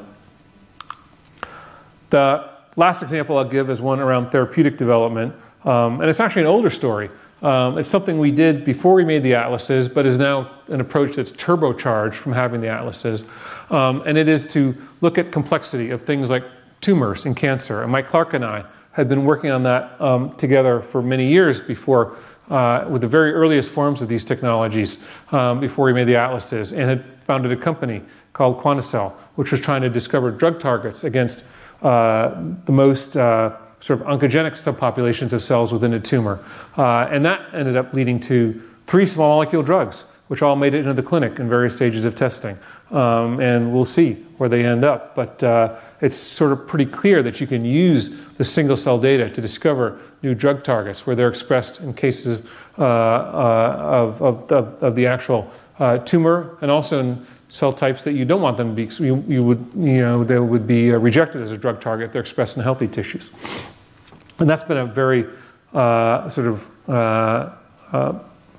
The last example I'll give is one around therapeutic development. Um, and it's actually an older story. Um, it's something we did before we made the atlases, but is now an approach that's turbocharged from having the atlases. Um, and it is to look at complexity of things like tumors and cancer. And Mike Clark and I had been working on that um, together for many years before, uh, with the very earliest forms of these technologies, um, before we made the atlases, and had founded a company called Quanticell, which was trying to discover drug targets against uh, the most uh, sort of oncogenic subpopulations of cells within a tumor. Uh, and that ended up leading to three small molecule drugs, which all made it into the clinic in various stages of testing. Um, and we'll see where they end up. But uh, it's sort of pretty clear that you can use the single cell data to discover new drug targets where they're expressed in cases uh, uh, of, of, of, of the actual uh, tumor, and also in cell types that you don't want them to be, you, you would, you know, they would be rejected as a drug target if they're expressed in healthy tissues. And that's been a very uh, sort of uh, uh,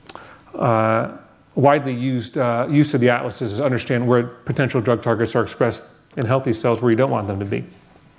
uh, widely used uh, use of the atlases is to understand where potential drug targets are expressed in healthy cells where you don't want them to be.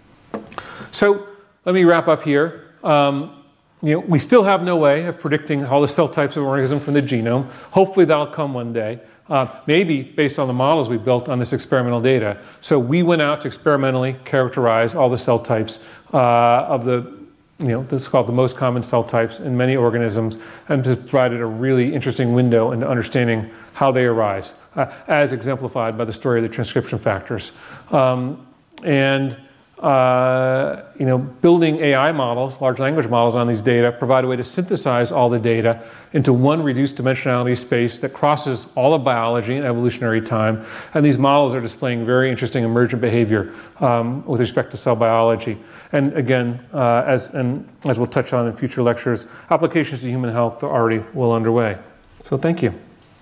So let me wrap up here. Um, you know, we still have no way of predicting all the cell types of an organism from the genome. Hopefully that'll come one day. Uh, maybe based on the models we built on this experimental data. So we went out to experimentally characterize all the cell types uh, of the, you know, this is called the most common cell types in many organisms, and provided a really interesting window into understanding how they arise, uh, as exemplified by the story of the transcription factors. Um, and Uh, you know, building A I models, large language models on these data, provide a way to synthesize all the data into one reduced dimensionality space that crosses all of biology and evolutionary time. And these models are displaying very interesting emergent behavior um, with respect to cell biology. And again, uh, as, and as we'll touch on in future lectures, applications to human health are already well underway. So thank you.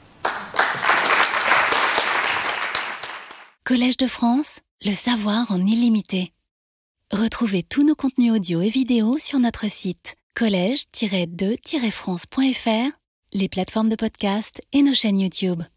Collège de France, le savoir en illimité. Retrouvez tous nos contenus audio et vidéo sur notre site collège tiret de tiret france point f r, les plateformes de podcast et nos chaînes YouTube.